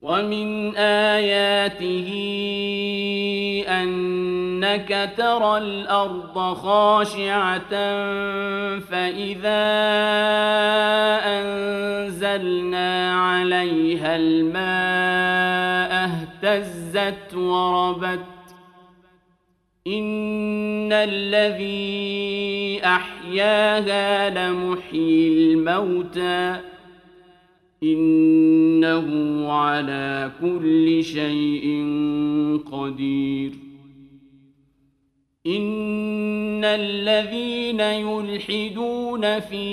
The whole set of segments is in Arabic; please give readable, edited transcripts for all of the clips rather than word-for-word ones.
ومن آياته أنك ترى الأرض خاشعة فإذا أنزلنا عليها الماء اهتزت وربت إن الذي أحياها لمحيي الموتى إنه على كل شيء قدير إن الذين يلحدون في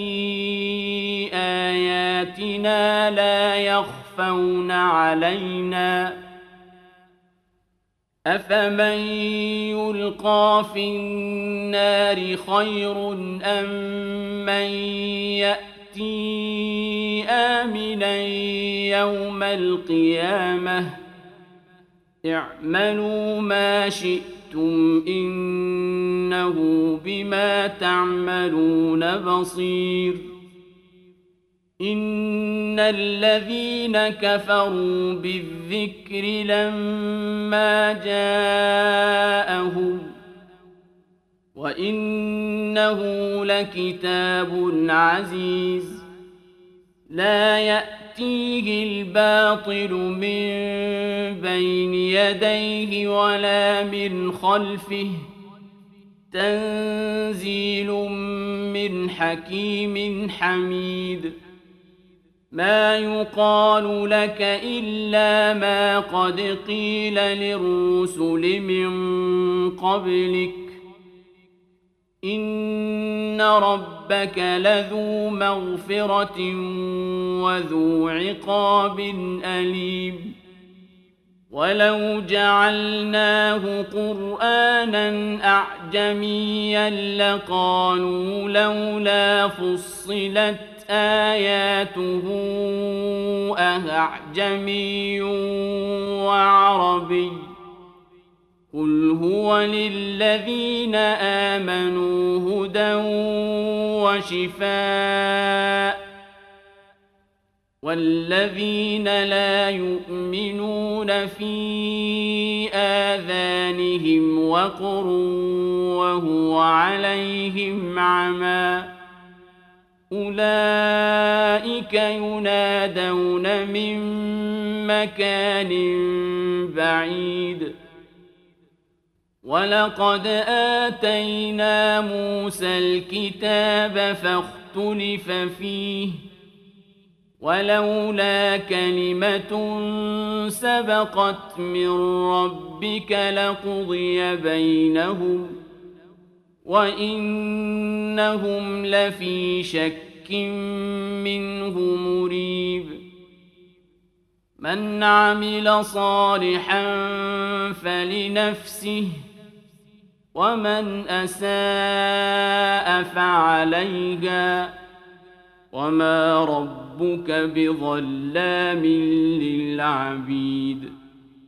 آياتنا لا يخفون علينا أفمن يلقى في النار خير أم من يأتي آمنا يوم القيامة اعملوا ما شئتم إنه بما تعملون بصير إن الذين كفروا بالذكر لما جاءهم وإنه لكتاب عزيز لا يأتيه الباطل من بين يديه ولا من خلفه تنزيل من حكيم حميد ما يقال لك إلا ما قد قيل للرسل من قبلك إن ربك لذو مغفرة وذو عقاب أليم ولو جعلناه قرآنا أعجميا لقالوا لولا فصلت آياته أأعجمي وعربي قل هو للذين آمنوا هدى وشفاء والذين لا يؤمنون في آذانهم وقر وهو عليهم عمى أولئك ينادون من مكان بعيد ولقد آتينا موسى الكتاب فاختلف فيه ولولا كلمة سبقت من ربك لقضي بينهم وإنهم لفي شك منه مريب من عمل صالحا فلنفسه ومن أساء فعليها وما ربك بظلام للعبيد